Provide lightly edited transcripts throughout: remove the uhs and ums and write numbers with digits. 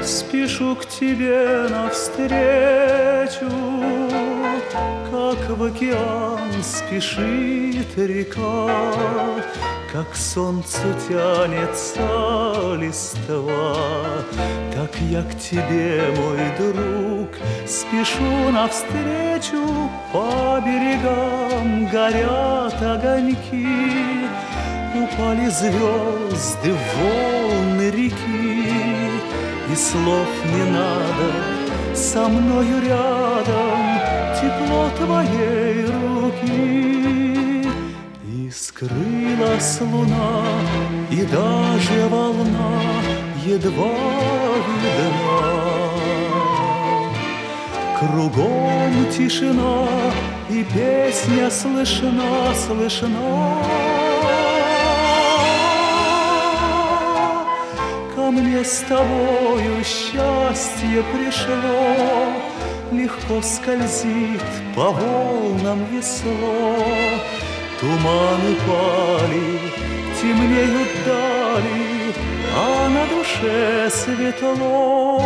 Спешу к тебе навстречу, как в океан спешит река, как солнцу тянется листва, так я к тебе, мой друг, спешу навстречу. По берегам горят огоньки, упали звезды в волны реки, и слов не надо, со мною рядом тепло твоей руки. И скрылась луна, и даже волна едва видна. Кругом тишина, и песня слышна, слышна. Ко мне с тобою счастье пришло, легко скользит по волнам весло. Туманы пали, темнеют дали, а на душе светло.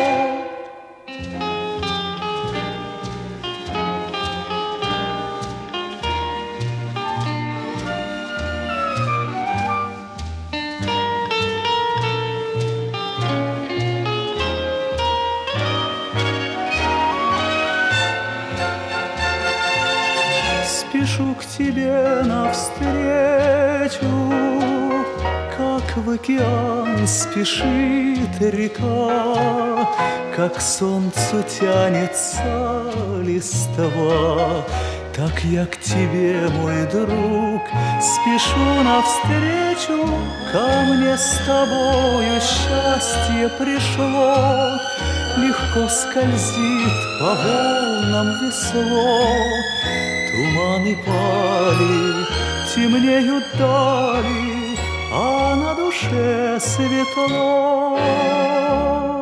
Спешу к тебе навстречу, как в океан спешит река, как солнцу тянется листва, так я к тебе, мой друг, спешу навстречу. Ко мне с тобою счастье пришло, легко скользит по волнам весло. Туманы пали, темнеют дали, а на душе светло.